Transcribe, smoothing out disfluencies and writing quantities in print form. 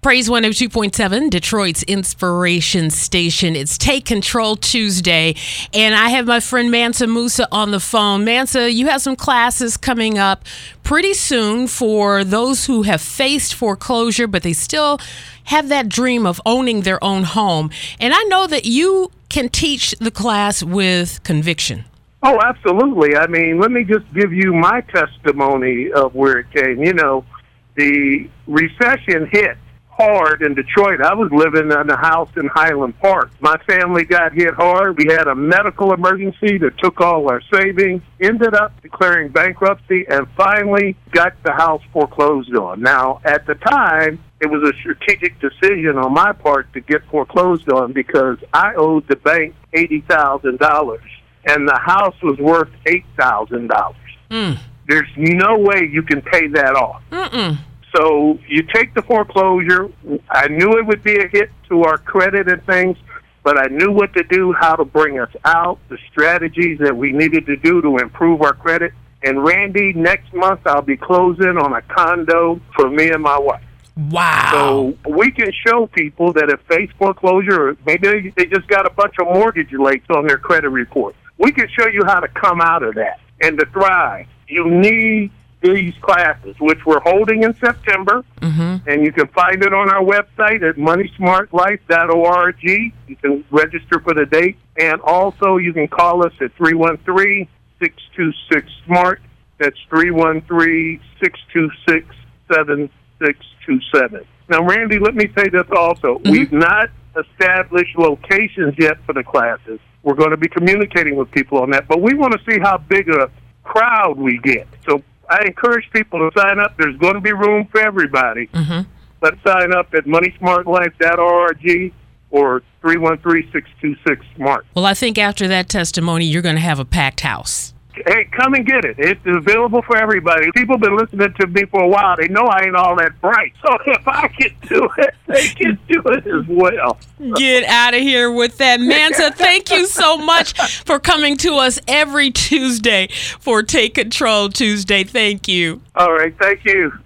Praise 102.7, Detroit's inspiration station. It's Take Control Tuesday, and I have my friend Mansa Musa on the phone. Mansa, you have some classes coming up pretty soon for those who have faced foreclosure, but they still have that dream of owning their own home. And I know that you can teach the class with conviction. Oh, absolutely. I mean, let me just give you my testimony of where it came. You know, the recession hit hard in Detroit. I was living in a house in Highland Park. My family got hit hard. We had a medical emergency that took all our savings, ended up declaring bankruptcy, and finally got the house foreclosed on. Now, at the time, it was a strategic decision on my part to get foreclosed on because I owed the bank $80,000, and the house was worth $8,000. There's no way you can pay that off. So you take the foreclosure. I knew it would be a hit to our credit and things, but I knew what to do, how to bring us out, the strategies that we needed to do to improve our credit. And Randy, next month I'll be closing on a condo for me and my wife. Wow. So we can show people that have faced foreclosure, or maybe they just got a bunch of mortgage rates on their credit report. We can show you how to come out of that and to thrive. You need these classes, which we're holding in September, and you can find it on our website at moneysmartlife.org. You can register for the date, and also you can call us at 313-626-SMART. That's 313-626-7627. Now, Randy, let me say this also. We've not established locations yet for the classes. We're going to be communicating with people on that, but we want to see how big a crowd we get. So I encourage people to sign up. There's going to be room for everybody. Let's sign up at moneysmartlife.org or 313-626-SMART. Well, I think after that testimony, you're going to have a packed house. Hey, come and get it. It's available for everybody. People have been listening to me for a while. They know I ain't all that bright. So if I can do it, they can do it as well. Get out of here with that. Mansa, thank you so much for coming to us every Tuesday for Take Control Tuesday. Thank you. All right. Thank you.